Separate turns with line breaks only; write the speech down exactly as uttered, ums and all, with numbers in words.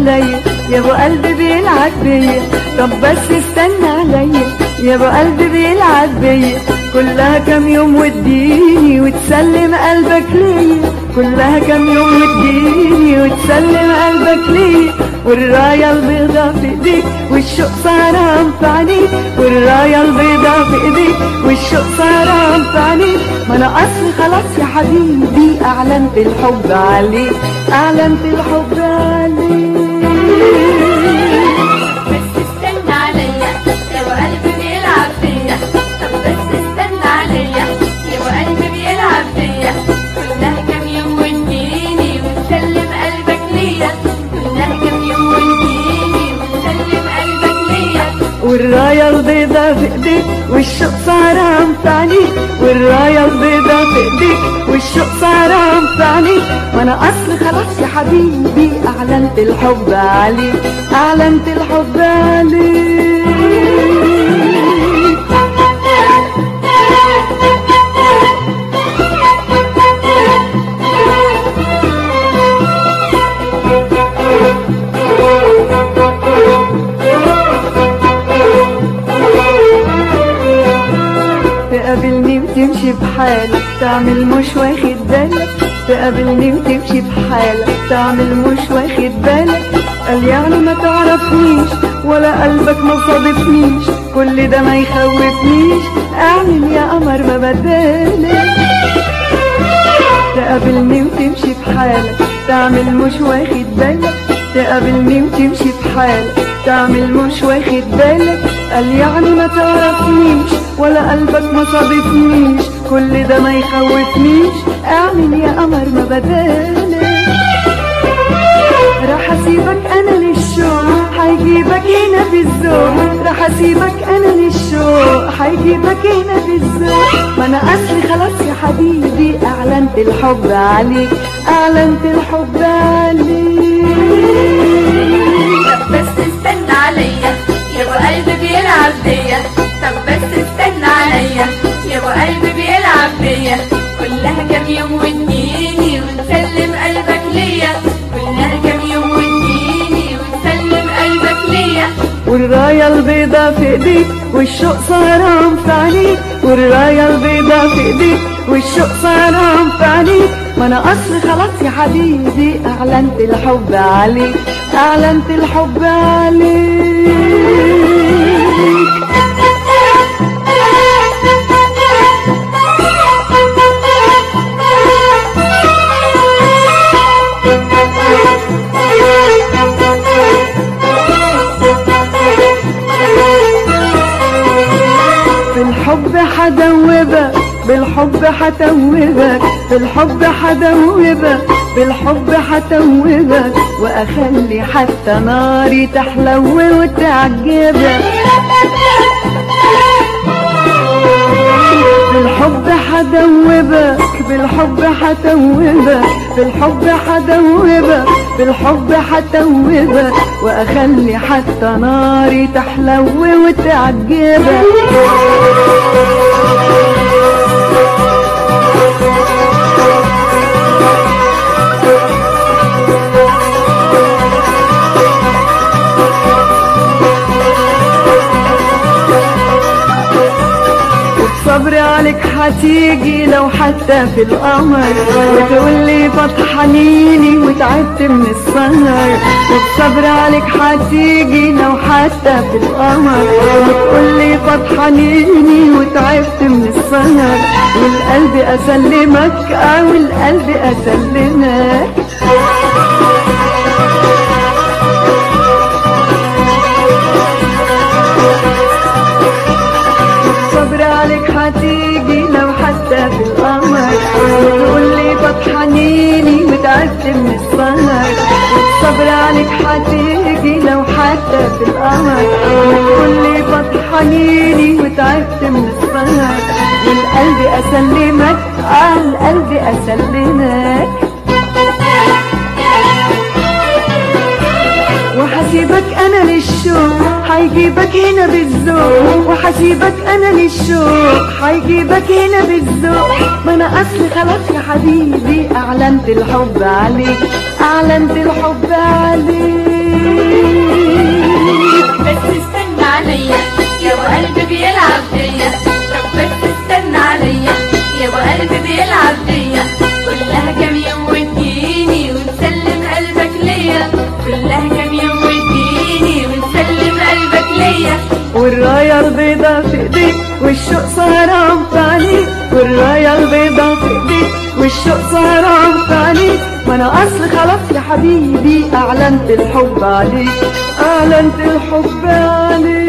عليا يا ابو قلبي بيلعب بيا. طب بس استنى عليا يا ابو قلبي بيلعب بيا. كلها كام يوم واديني وتسلم قلبك ليا. كلها كام يوم واديني وتسلم قلبك ليا. والراية البيضا في ايديك والشوق سهران في عينيك. والراية البيضا في ايديك والشوق سهران في عينيك. ما انا اصلي خلاص يا حبيبي اعلنت الحب عليك. اعلنت الحب عليك.
بس استنى عليا يا ابو قلبي بيلعب فيا. طب بس استنى عليا يا ابو قلبي بيلعب فيا. كلها كام يوم واديني وتسلم قلبك ليا. كلها كام يوم واديني وتسلم قلبك ليا.
والراية البيضا في ايديك والشوق سهران في عينيك. والراية البيضا في ايديك والشوق سهران في عينيك. وانا اصلي خلاص يا حبيبي اعلنت الحب عليك. اعلنت الحب عليك. تقابلني وتمشي بحالك تعمل مش واخد بالك. تقابلني وتمشي بحالك تعمل مش واخد بالك. قال يعني ما تعرفنيش ولا قلبك ما صادفنيش. كل ده ما يخوفنيش. اعمل يا قمر ما بدالك. تقابلني وتمشي بحالك تعمل مش واخد بالك. تقابلني وتمشي بحالك تعمل مش واخد بالك. قال يعني ما تعرفنيش ولا قلبك ما صادفنيش. كل ده ما يخوفنيش. اعمل يا قمر ما بدالك. راح اسيبك انا للشوق هيجيبك هنا في الذوق. راح اسيبك انا للشوق هيجيبك هنا في الذوق. ما انا اصلي خلاص يا حبيبي اعلنت الحب عليك. اعلنت الحب عليك.
طب بس استنى عليا يا ابو قلبي بيلعب بيا. طب بس استنى عليا يا ابو قلبي بيلعب بيا. كلها كام يوم واديني وتسلم قلبك ليا. كلها كام يوم واديني وتسلم قلبك ليا.
والراية البيضا في ايديك والشوق سهران في عينيك. والراية البيضا في ايديك والشوق سهران في عينيك. ما انا اصلي خلاص يا حبيبي اعلنت الحب عليك. اعلنت الحب عليك. بالحب حدوبك بالحب حتوبك. بالحب حدوبك بالحب حتوبك. واخلي حتى ناري تحلو وتعجبك. بالحب حدوبك بالحب حتوبك. بالحب حدوبك بالحب حتوبك. واخلي حتى ناري تحلو وتعجبك. صبري عليك هتيجي لو حتى في القمر. وتقولي فتحنيني وتعبت من السهر. وبصبري عليك هتيجي لو حتى في القمر. وتقولي فتحنيني وتعبت من السهر. والقلب اسلمك او القلب اسلمك. صبري عليك هتيجي لو حتى في القمر. وتقولي فتحنيني وتعبت من السهر. صبري عليك هتيجي لو حتى في القمر. وتقولي فتحنيني وتعبت من السهر. والقلب اسلمك اه القلب اسلمك. وحسيبك انا للشوق هيجيبك هنا بالذوق. وحسيبك انا للشوق هيجيبك هنا بالذوق. ما انا اصلي خلاص يا حبيبي اعلنت الحب عليك. اعلنت الحب عليك.
بس استنى عليا يا ابو قلبي بيلعب بيا. طب بس استنى عليا يا ابو قلبي بيلعب بيا. كلها كام يوم وتجيني وتسلم قلبك ليا. كلها كام يوم وتجيني وتسلم قلبك ليا.
والراية البيضا في ايديك والشوق سهران في عينيك. والراية البيضا في ايديك والشوق سهران في عينيك. ما انا اصل خلاص يا حبيبي اعلنت الحب عليك. اعلنت الحب عليك.